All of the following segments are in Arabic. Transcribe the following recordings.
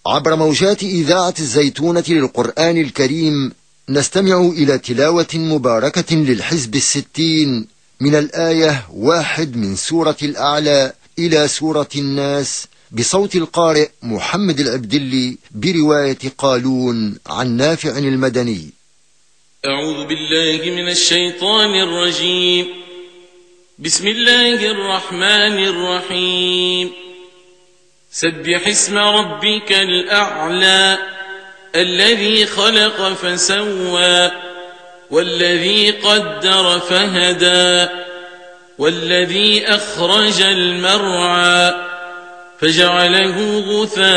عبر موجات إذاعة الزيتونة للقرآن الكريم نستمع إلى تلاوة مباركة للحزب 60 من الآية 1 من سورة الأعلى إلى سورة الناس بصوت القارئ محمد العبدلي برواية قالون عن نافع المدني. أعوذ بالله من الشيطان الرجيم. بسم الله الرحمن الرحيم. سبح اسم ربك الأعلى الذي خلق فسوى والذي قدر فهدى والذي أخرج المرعى فجعله غثاء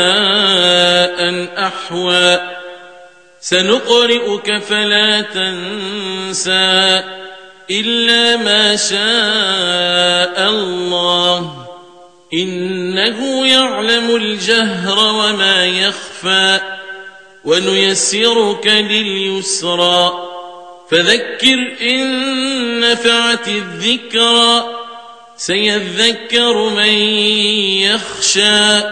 أحوى سنقرئك فلا تنسى إلا ما شاء الله إنه يعلم الجهر وما يخفى ونيسرك لليسرى فذكر إن نفعت الذكرى سيذكر من يخشى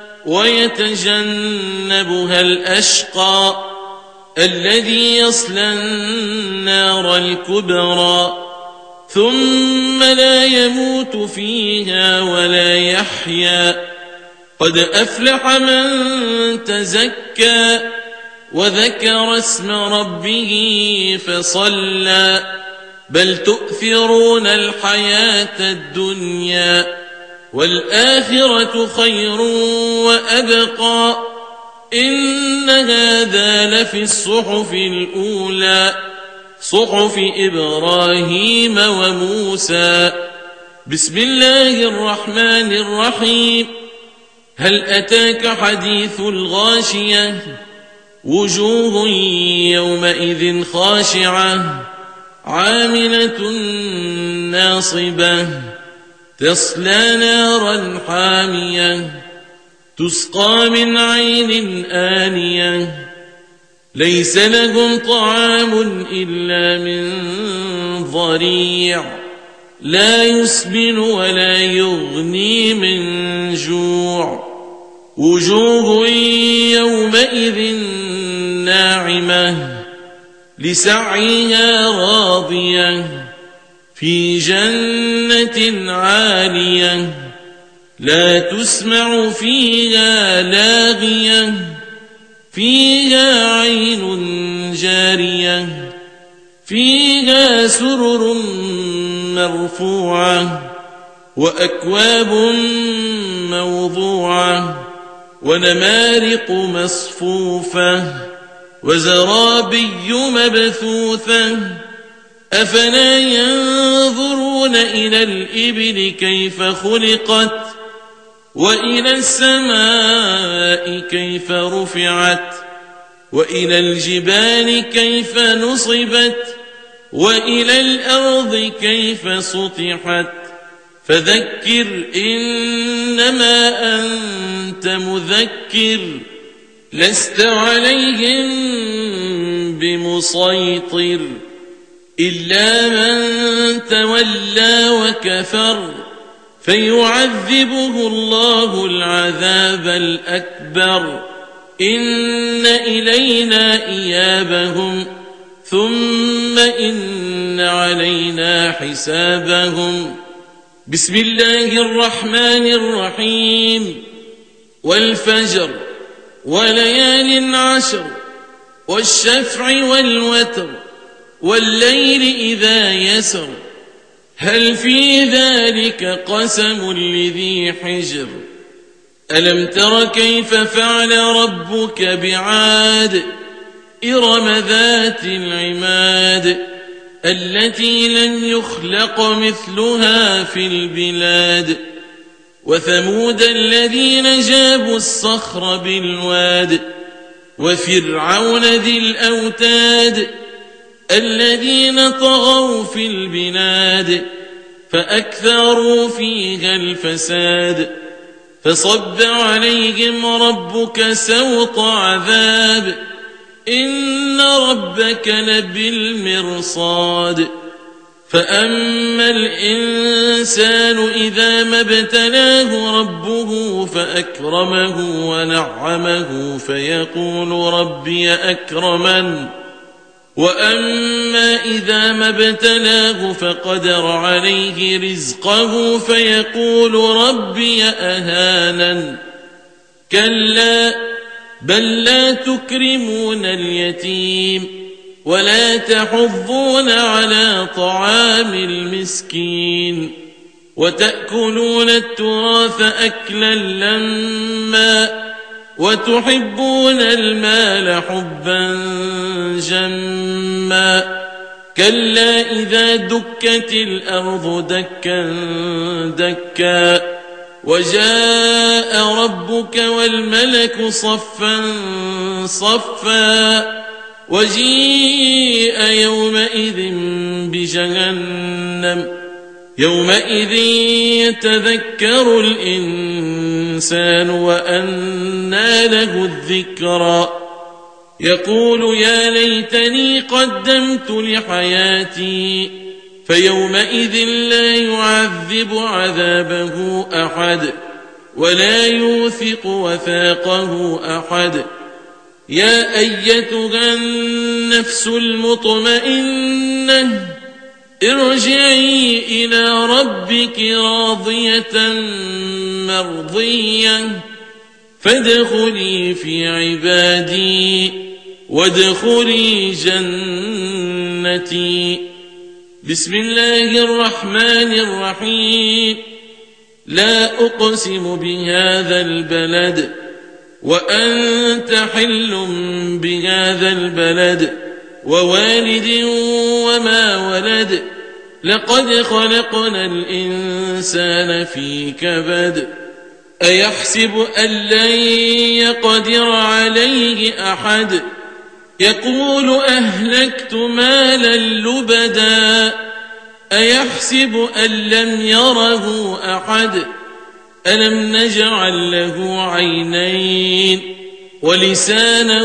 ويتجنبها الأشقى الذي يصلى النار الكبرى ثم لا يموت فيها ولا يحيا قد أفلح من تزكى وذكر اسم ربه فصلى بل تؤثرون الحياة الدنيا والآخرة خير وأبقى إن هذا لفي الصحف الأولى صحف إبراهيم وموسى. بسم الله الرحمن الرحيم. هل أتاك حديث الغاشية وجوه يومئذ خاشعة عاملة ناصبة تصلى نارا حامية تسقى من عين آنية ليس لهم طعام إلا من ضريع لا يسمن ولا يغني من جوع وجوه يومئذ ناعمة لسعيها راضية في جنة عالية لا تسمع فيها لاغية فيها عين جارية فيها سرر مرفوعة وأكواب موضوعة ونمارق مصفوفة وزرابي مبثوثة أفلا ينظرون إلى الإبل كيف خلقت وإلى السماء كيف رفعت وإلى الجبال كيف نصبت وإلى الأرض كيف سطحت فذكر إنما أنت مذكر لست عليهم بمسيطر إلا من تولى وكفر فيعذبه الله العذاب الأكبر إن إلينا إيابهم ثم إن علينا حسابهم. بسم الله الرحمن الرحيم. والفجر وليال عشر والشفع والوتر والليل إذا يسر هل في ذلك قسم لذي حجر ألم تر كيف فعل ربك بعاد إرم ذات العماد التي لم يخلق مثلها في البلاد وثمود الذين جابوا الصخر بالواد وفرعون ذي الأوتاد الذين طغوا في البلاد فأكثروا فيها الفساد فصب عليهم ربك سوط عذاب إن ربك لبالمرصاد فأما الإنسان إذا ما ابتلاه ربه فأكرمه ونعمه فيقول ربي أكرمن وأما إذا ما ابتلاه فقدر عليه رزقه فيقول ربي أهانن كلا بل لا تكرمون اليتيم ولا تحضون على طعام المسكين وتأكلون التراث أكلا لما وتحبون المال حبا جما كلا إذا دكت الأرض دكا دكا وجاء ربك والملك صفا صفا وجيء يومئذ بجهنم يومئذ يتذكر الإنسان وأنى له الذكرى يقول يا ليتني قدمت لحياتي فيومئذ لا يعذب عذابه أحد ولا يوثق وثاقه أحد يا أيتها النفس المطمئنة ارجعي إلى ربك راضية مرضية فادخلي في عبادي وادخلي جنتي بسم الله الرحمن الرحيم لا أقسم بهذا البلد وأنت حل بهذا البلد ووالد وما ولد لقد خلقنا الإنسان في كبد أيحسب أن لن يقدر عليه أحد يقول أهلكت مالا لبدا أيحسب أن لم يره أحد ألم نجعل له عينين ولسانا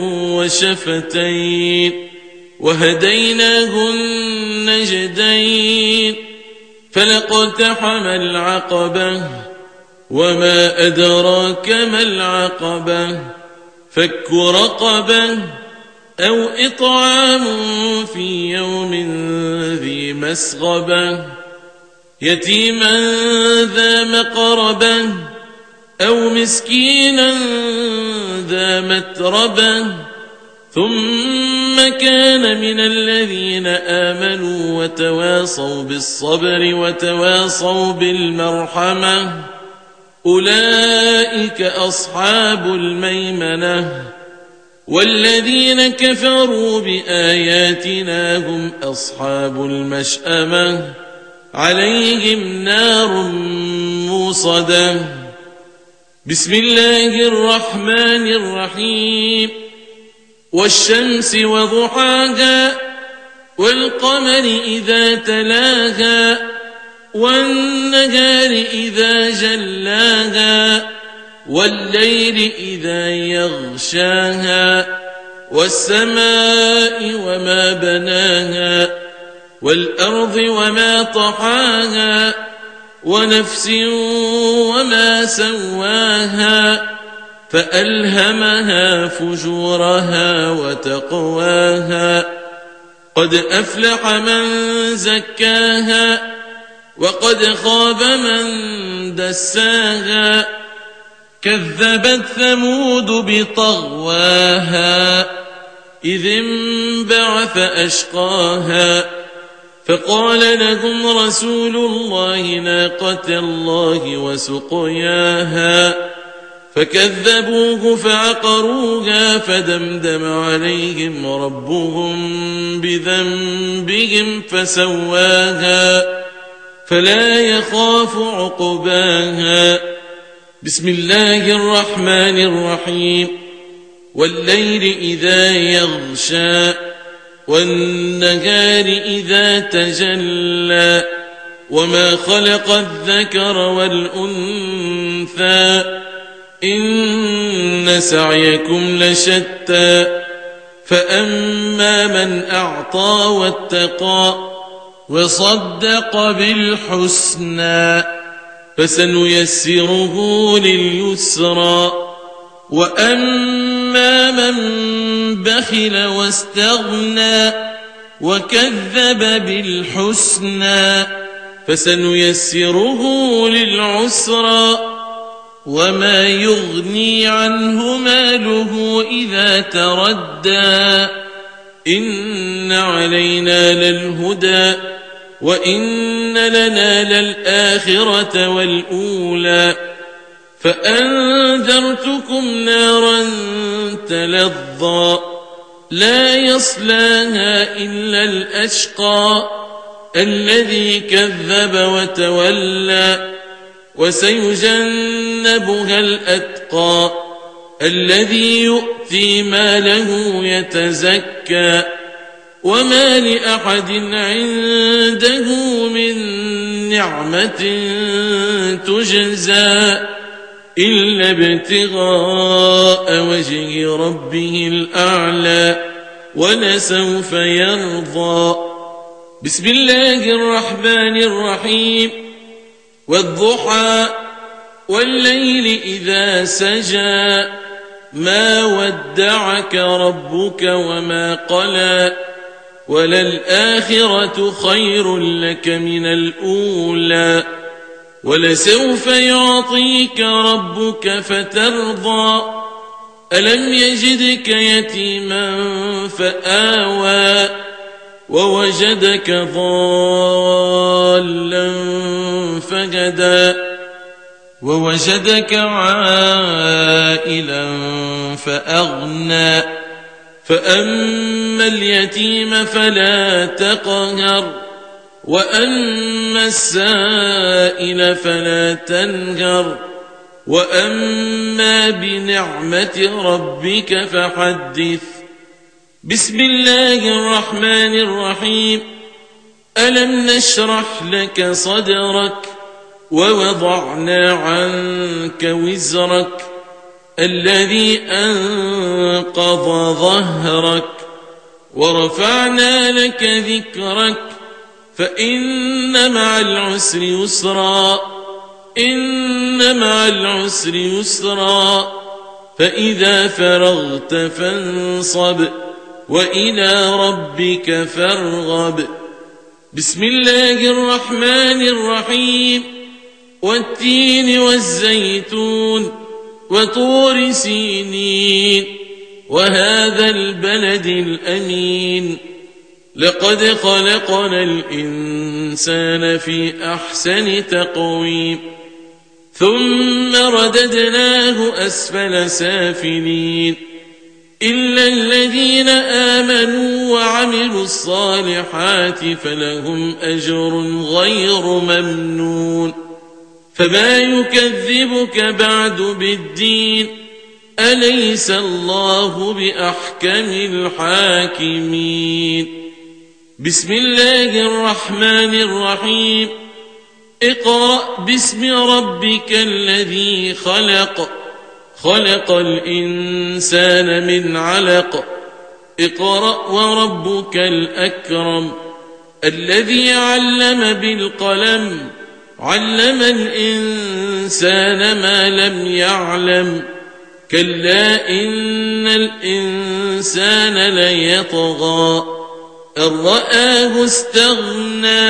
وشفتين وهديناه النجدين فلاقتحم العقبة وما أدراك ما العقبة فك رقبة أو إطعام في يوم ذي مسغبة يتيما ذا مقربة أو مسكينا ذا متربة ثم كان من الذين آمنوا وتواصوا بالصبر وتواصوا بالمرحمة أولئك أصحاب الميمنة والذين كفروا بآياتنا هم أصحاب المشأمة عليهم نار موصدة بسم الله الرحمن الرحيم والشمس وضحاها والقمر إذا تلاها والنهار إذا جلاها والليل إذا يغشاها والسماء وما بناها والأرض وما طحاها ونفس وما سواها فألهمها فجورها وتقواها قد أفلح من زكاها وقد خاب من دساها كذبت ثمود بطغواها إذ انبعث أشقاها فقال لهم رسول الله ناقة الله وسقياها فكذبوه فعقروها فدمدم عليهم ربهم بذنبهم فسواها فلا يخاف عقباها بسم الله الرحمن الرحيم والليل إذا يغشى والنهار إذا تجلى وما خلق الذكر والأنثى إن سعيكم لشتى فأما من أعطى واتقى وصدق بالحسنى فسنيسره لليسرى وأما من بخل واستغنى وكذب بالحسنى فسنيسره للعسرى وما يغني عنه ماله إذا تردى إن علينا للهدى وإن لنا للآخرة والأولى فأنذرتكم نارا تلظى لا يصلاها إلا الأشقى الذي كذب وتولى وسيجنبها الأتقى الذي يؤتي ماله يتزكى وما لأحد عنده من نعمة تجزى إلا ابتغاء وجه ربه الأعلى ولسوف يرضى. بسم الله الرحمن الرحيم والضحى والليل إذا سجى ما ودعك ربك وما قلى وللآخرة خير لك من الأولى ولسوف يعطيك ربك فترضى ألم يجدك يتيما فآوى ووجدك ضالا فهدى ووجدك عائلا فأغنى فأما اليتيم فلا تقهر وأما السائل فلا تنهر وأما بنعمة ربك فحدث. بسم الله الرحمن الرحيم ألم نشرح لك صدرك ووضعنا عنك وزرك الذي أنقض ظهرك ورفعنا لك ذكرك فإن مع العسر يسرا إن مع العسر يسرا فإذا فرغت فانصب وإلى ربك فارغب. بسم الله الرحمن الرحيم والتين والزيتون وطور سينين وهذا البلد الأمين لقد خلقنا الإنسان في أحسن تقويم ثم رددناه أسفل سافلين إلا الذين آمنوا وعملوا الصالحات فلهم أجر غير ممنون. فما يكذبك بعد بالدين أليس الله بأحكم الحاكمين. بسم الله الرحمن الرحيم اقرأ باسم ربك الذي خلق خلق الإنسان من علق اقرأ وربك الأكرم الذي علم بالقلم علم الإنسان ما لم يعلم كلا إن الإنسان ليطغى أن رآه استغنى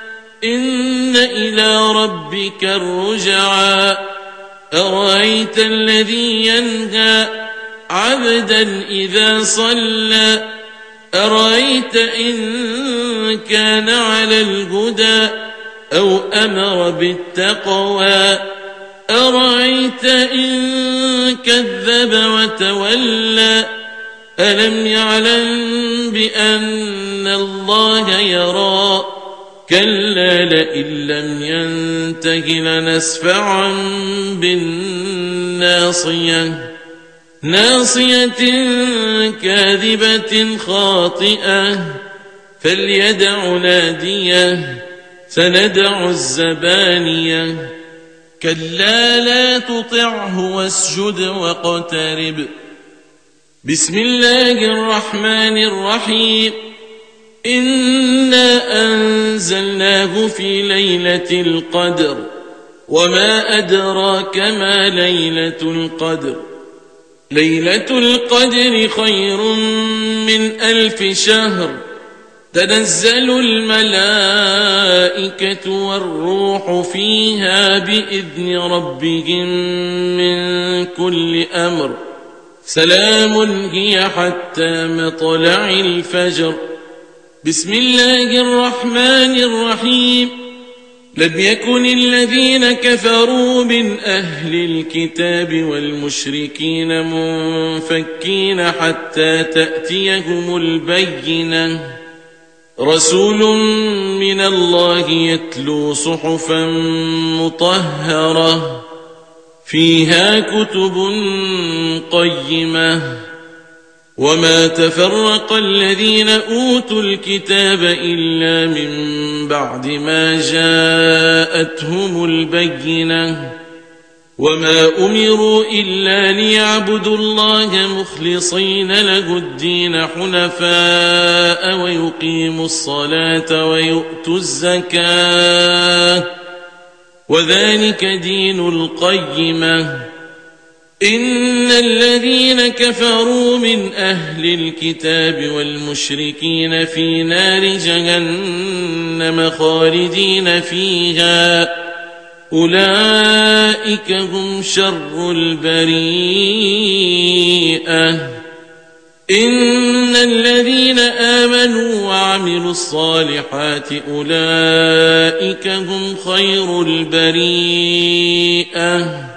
إن إلى ربك الرجعى أرأيت الذي ينهى عبدا إذا صلى أرأيت إن كان على الهدى أو أمر بالتقوى أرأيت إن كذب وتولى ألم يعلم بأن الله يرى كلا لئن لم ينته لنسفعا بالناصية ناصية كاذبة خاطئة فليدع ناديه سندع الزبانية كلا لا تطعه واسجد واقترب. بسم الله الرحمن الرحيم إنا أنزلناه في ليلة القدر وما أدراك ما ليلة القدر ليلة القدر خير من 1000 شهر تنزل الملائكة والروح فيها بإذن ربهم من كل أمر سلام هي حتى مطلع الفجر. بسم الله الرحمن الرحيم. لم يكن الذين كفروا من أهل الكتاب والمشركين منفكين حتى تأتيهم البينة رسول من الله يتلو صحفا مطهرة فيها كتب قيمة وما تفرق الذين أوتوا الكتاب إلا من بعد ما جاءتهم البينة وما أمروا إلا ليعبدوا الله مخلصين له الدين حنفاء ويقيموا الصلاة ويؤتوا الزكاة وذلك دين القيمة. إن الذين كفروا من أهل الكتاب والمشركين في نار جهنم خالدين فيها أولئك هم شر البريئة. إن الذين آمنوا وعملوا الصالحات أولئك هم خير البريئة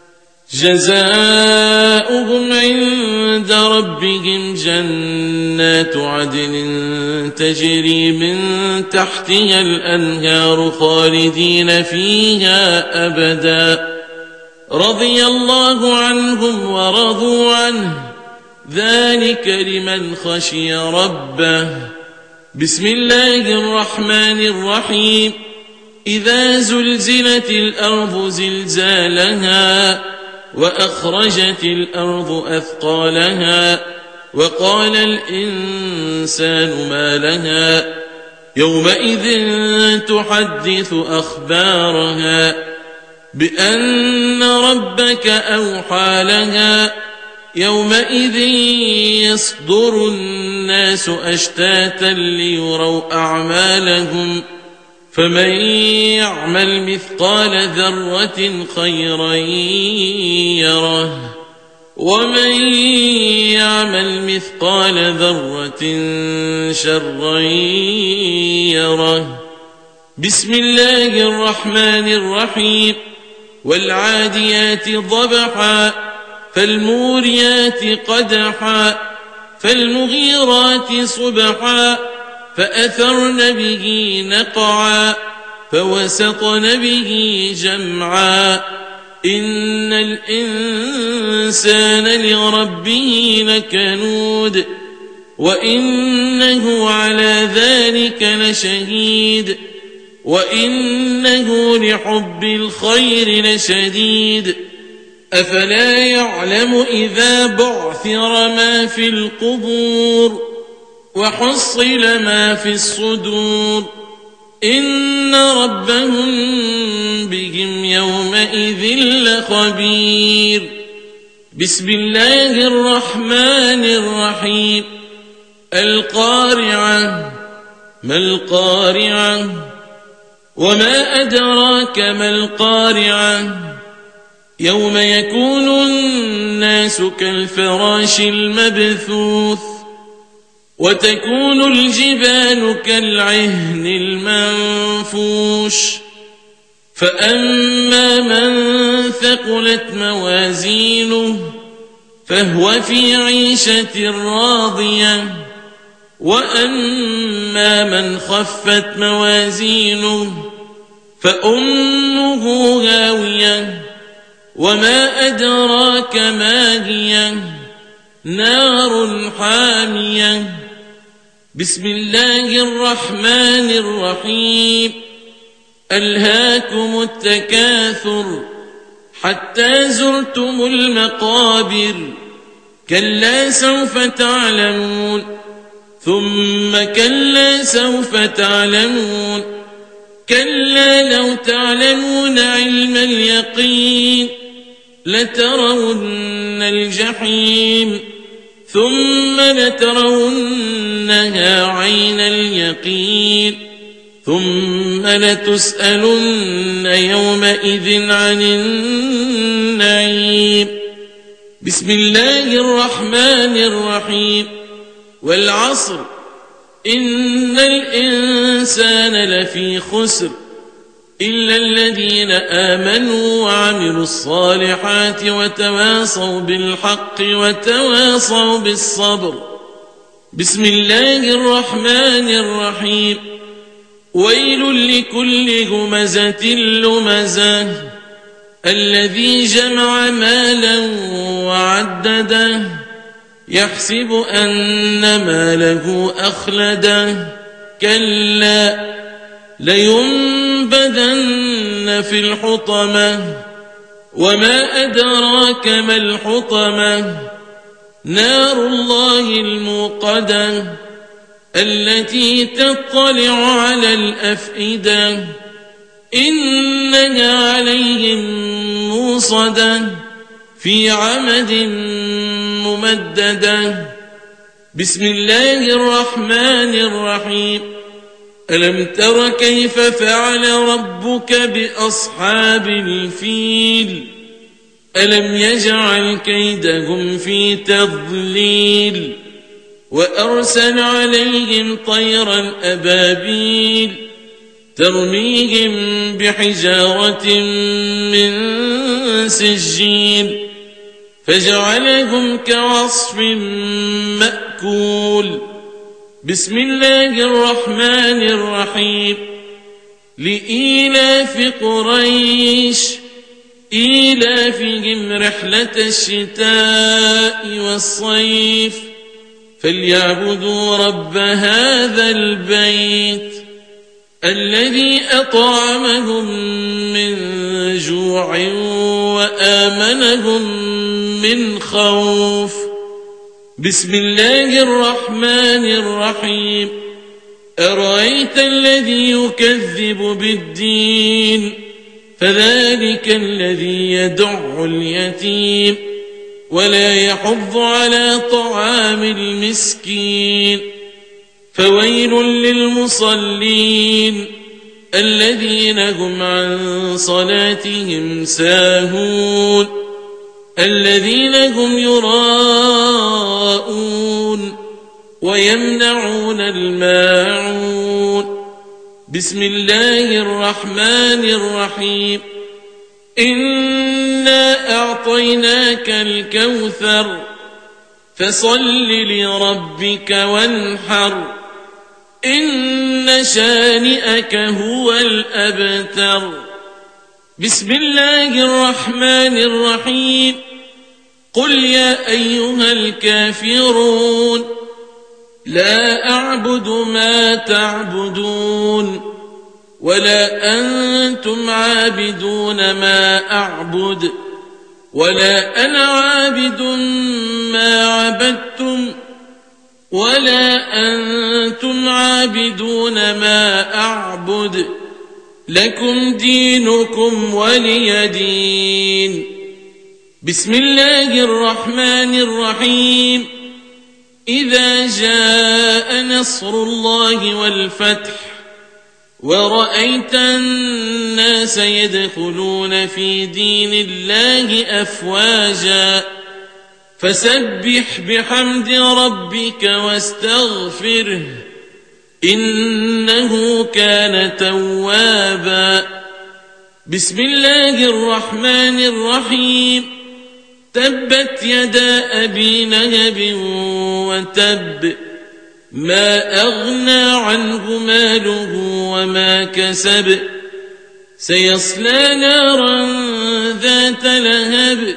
جزاؤهم عند ربهم جنات عدن تجري من تحتها الأنهار خالدين فيها أبدا رضي الله عنهم ورضوا عنه ذلك لمن خشي ربه. بسم الله الرحمن الرحيم. إذا زلزلت الأرض زلزالها وأخرجت الأرض أثقالها وقال الإنسان ما لها يومئذ تحدث أخبارها بأن ربك أوحى لها يومئذ يصدر الناس أشتاتا ليروا أعمالهم فمن يعمل مثقال ذرة خيرا يره ومن يعمل مثقال ذرة شرا يره. بسم الله الرحمن الرحيم. والعاديات ضبحا فالموريات قدحا فالمغيرات صبحا فأثرن به نقعا فوسطن به جمعا إن الإنسان لربه لكنود وإنه على ذلك لشهيد وإنه لحب الخير لشديد. أفلا يعلم إذا بعثر ما في القبور وحصل ما في الصدور إن ربهم بهم يومئذ لخبير. بسم الله الرحمن الرحيم. القارعة ما القارعة وما أدراك ما القارعة يوم يكون الناس كالفراش المبثوث وتكون الجبال كالعهن المنفوش فأما من ثقلت موازينه فهو في عيشة راضية وأما من خفت موازينه فأمه هاوية وما أدراك ما هي نار حامية. بسم الله الرحمن الرحيم. ألهاكم التكاثر حتى زرتم المقابر كلا سوف تعلمون ثم كلا سوف تعلمون كلا لو تعلمون علم اليقين لترون الجحيم ثم لترونها عين اليقين ثم لتسألن يومئذ عن النعيم. بسم الله الرحمن الرحيم. والعصر إن الإنسان لفي خسر إلا الذين آمنوا وعملوا الصالحات وتواصوا بالحق وتواصوا بالصبر. بسم الله الرحمن الرحيم. ويل لكل همزة لمزة الذي جمع مالا وعدده يحسب أن ماله أخلده كلا لينبذن في الحطمة وما أدراك ما الحطمة نار الله الموقدة التي تطلع على الأفئدة إنها عليهم موصدة في عمد ممددة. بسم الله الرحمن الرحيم. ألم تر كيف فعل ربك بأصحاب الفيل ألم يجعل كيدهم في تضليل وأرسل عليهم طيرا أبابيل ترميهم بحجارة من سجيل فجعلهم كعصف مأكول. بسم الله الرحمن الرحيم. لإيلاف قريش إيلافهم رحلة الشتاء والصيف فليعبدوا رب هذا البيت الذي أطعمهم من جوع وآمنهم من خوف. بسم الله الرحمن الرحيم. أرأيت الذي يكذب بالدين فذلك الذي يدع اليتيم ولا يحض على طعام المسكين فويل للمصلين الذين هم عن صلاتهم ساهون الذين هم يراءون ويمنعون الماعون. بسم الله الرحمن الرحيم. إنا أعطيناك الكوثر فصل لربك وانحر إن شانئك هو الأبتر. بسم الله الرحمن الرحيم. قل يا أيها الكافرون لا أعبد ما تعبدون ولا أنتم عابدون ما أعبد ولا أنا عابد ما عبدتم ولا أنتم عابدون ما أعبد لكم دينكم ولي دين. بسم الله الرحمن الرحيم. إذا جاء نصر الله والفتح ورأيت الناس يدخلون في دين الله أفواجا فسبح بحمد ربك واستغفره إنه كان توابا. بسم الله الرحمن الرحيم. تبت يدا أبي لهب وتب ما أغنى عنه ماله وما كسب سيصلى نارا ذات لهب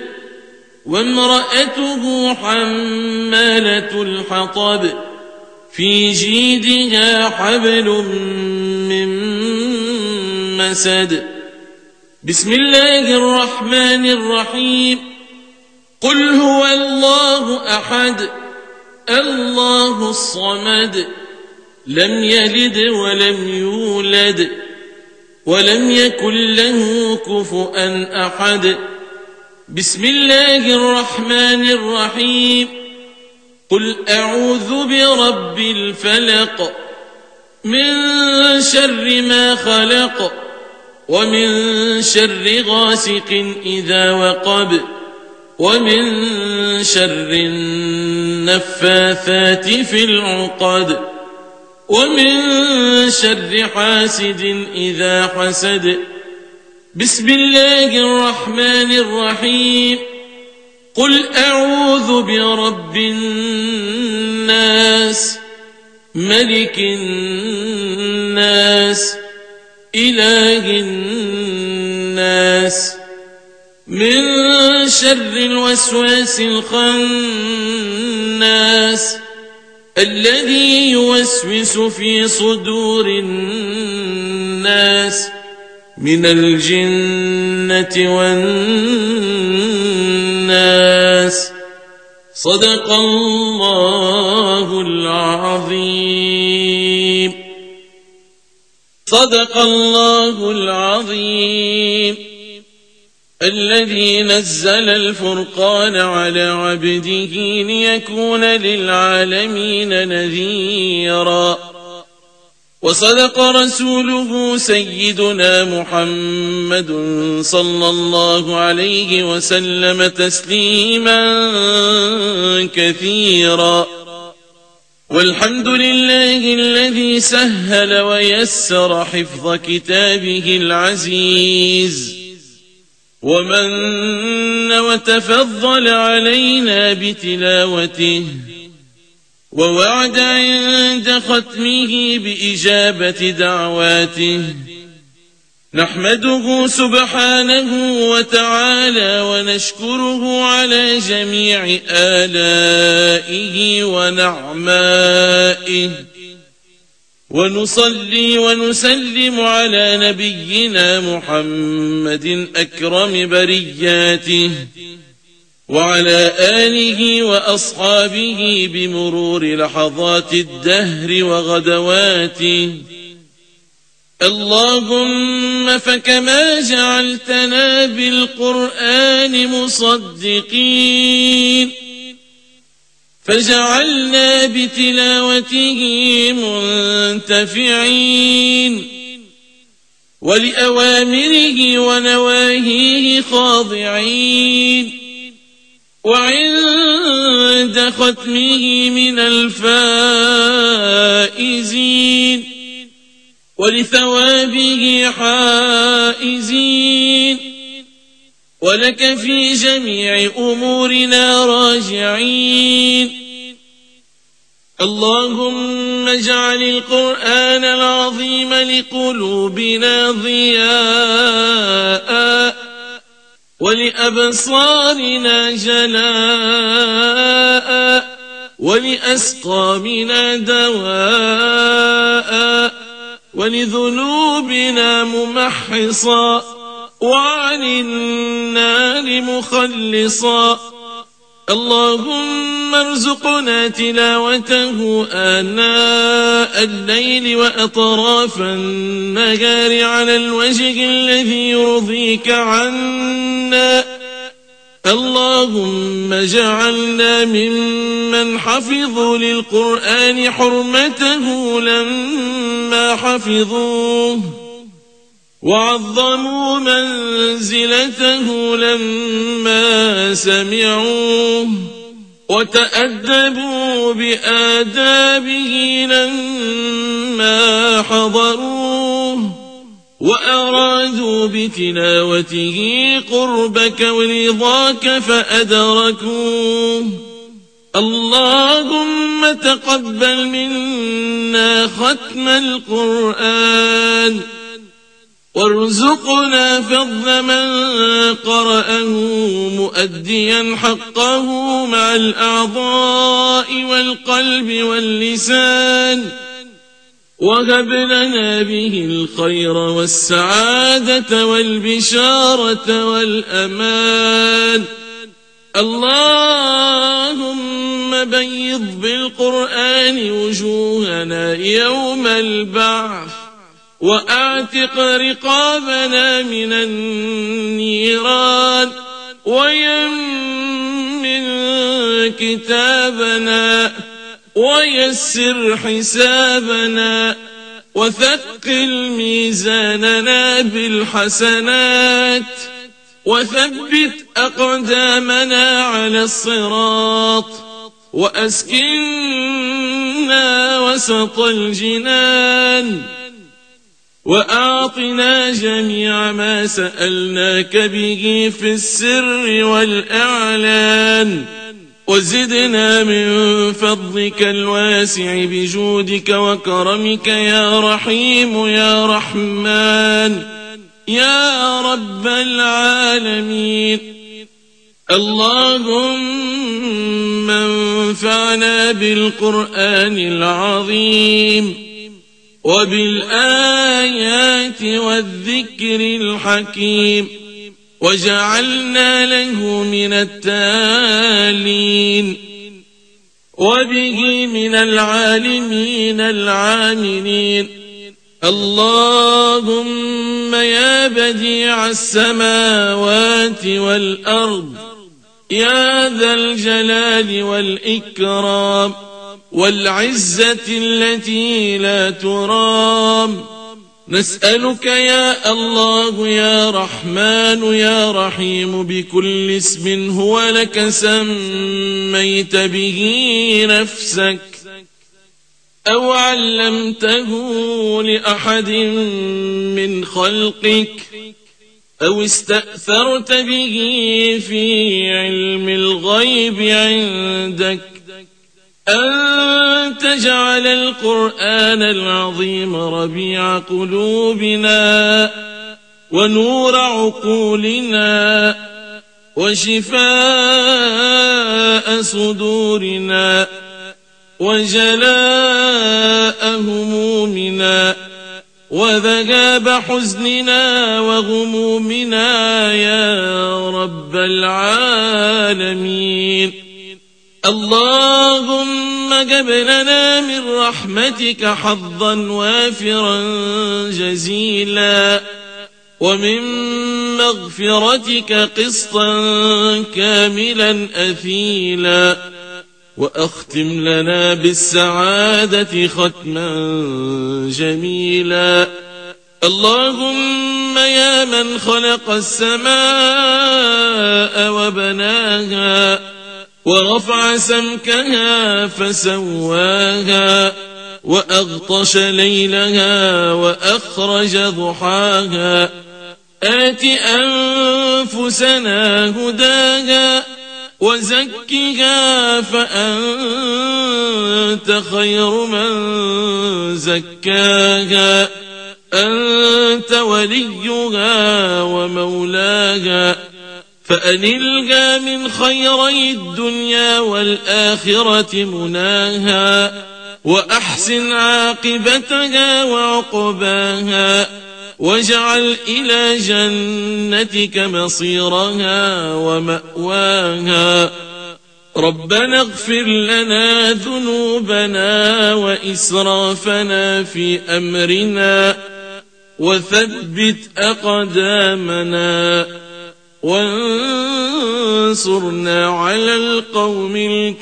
وامرأته حمالة الحطب في جيدها حبل من مسد. بسم الله الرحمن الرحيم. قل هو الله أحد الله الصمد لم يلد ولم يولد ولم يكن له كفؤا أحد. بسم الله الرحمن الرحيم. قل أعوذ برب الفلق من شر ما خلق ومن شر غاسق إذا وقب ومن شر النفاثات في العقد ومن شر حاسد إذا حسد. بسم الله الرحمن الرحيم. قل أعوذ برب الناس ملك الناس إله الناس من شر الوسواس الخناس الذي يوسوس في صدور الناس من الجنة والناس. صدق الله العظيم. صدق الله العظيم. الذي نزل الفرقان على عبده ليكون للعالمين نذيرا. وصدق رسوله سيدنا محمد صلى الله عليه وسلم تسليما كثيرا. والحمد لله الذي سهل ويسر حفظ كتابه العزيز ومن وتفضل علينا بتلاوته ووعد عند ختمه بإجابة دعواته. نحمده سبحانه وتعالى ونشكره على جميع آلائه ونعمائه ونصلي ونسلم على نبينا محمد أكرم برياته وعلى آله وأصحابه بمرور لحظات الدهر وغدواته. اللهم فكما جعلتنا بالقرآن مصدقين فجعلنا بتلاوته منتفعين ولأوامره ونواهيه خاضعين وعند ختمه من الفائزين ولثوابه حائزين ولك في جميع أمورنا راجعين. اللهم اجعل القرآن العظيم لقلوبنا ضياء ولأبصارنا جلاء ولأسقامنا دواء ولذنوبنا ممحصا وعن النار مخلصا. اللهم ارزقنا تلاوته آناء الليل وأطراف النهار على الوجه الذي يرضيك عنا. اللهم اجعلنا ممن حفظوا للقرآن حرمته لما حفظوه وعظموا منزلته لما سمعوه وتأدبوا بآدابه لما حضروه وأرادوا بتلاوته قربك ورضاك فأدركوه. اللهم تقبل منا ختم القرآن وارزقنا فضل من قرأه مؤديا حقه مع الأعضاء والقلب واللسان وهب لنا به الخير والسعادة والبشارة والأمان. اللهم بيض بالقرآن وجوهنا يوم البعث وأعتق رقابنا من النيران ويمن كتابنا ويسر حسابنا وثقل ميزاننا بالحسنات وثبت أقدامنا على الصراط وأسكننا وسط الجنان وأعطنا جميع ما سألناك به في السر والإعلان وزدنا من فضلك الواسع بجودك وكرمك يا رحيم يا رحمن يا رب العالمين. اللهم انفعنا بالقرآن العظيم وبالآيات والذكر الحكيم وجعلنا له من التالين وبه من العالمين العاملين. اللهم يا بديع السماوات والأرض يا ذا الجلال والإكرام والعزة التي لا ترام، نسألك يا الله يا رحمن يا رحيم بكل اسم هو لك سميت به نفسك أو علمته لأحد من خلقك أو استأثرت به في علم الغيب عندك أن تجعل القرآن العظيم ربيع قلوبنا ونور عقولنا وشفاء صدورنا وجلاء همومنا وذهاب حزننا وغمومنا يا رب العالمين. اللهم هب لنا من رحمتك حظا وافرا جزيلا ومن مغفرتك قسطا كاملا أثيلا وأختم لنا بالسعادة ختما جميلا. اللهم يا من خلق السماء وبناها ورفع سمكها فسواها وأغطش ليلها وأخرج ضحاها آت أنفسنا هداها وزكها فأنت خير من زكاها أنت وليها ومولاها فأنلها من خيري الدنيا والآخرة مناها وأحسن عاقبتها وعقباها واجعل إلى جنتك مصيرها ومأواها. ربنا اغفر لنا ذنوبنا وإسرافنا في أمرنا وثبت أقدامنا وانصرنا على القوم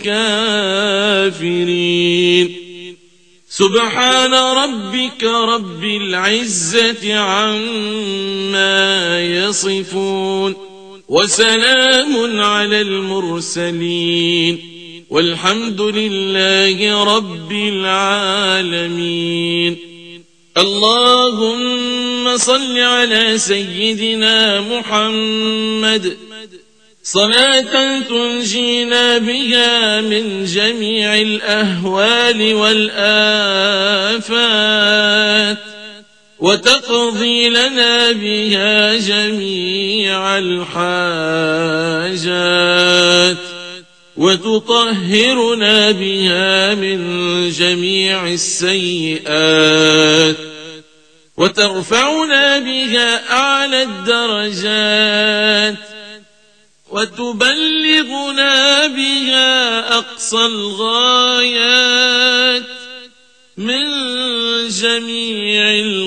الكافرين. سبحان ربك رب العزة عما يصفون وسلام على المرسلين والحمد لله رب العالمين. اللهم صل على سيدنا محمد صلاة تنجينا بها من جميع الأهوال والآفات وتقضي لنا بها جميع الحاجات وتطهرنا بها من جميع السيئات وترفعنا بها أعلى الدرجات وتبلغنا بها أقصى الغايات من جميع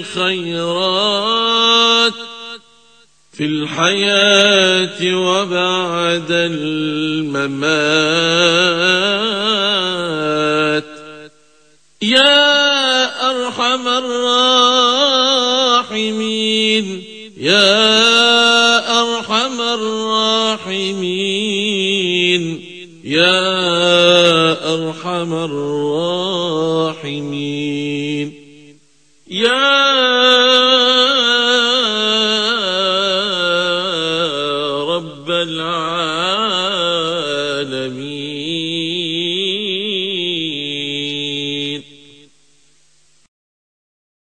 الخيرات في الحياة وبعد الممات يا أرحم الراحمين يا أرحم الراحمين يا أرحم الراحمين يا رب العالمين.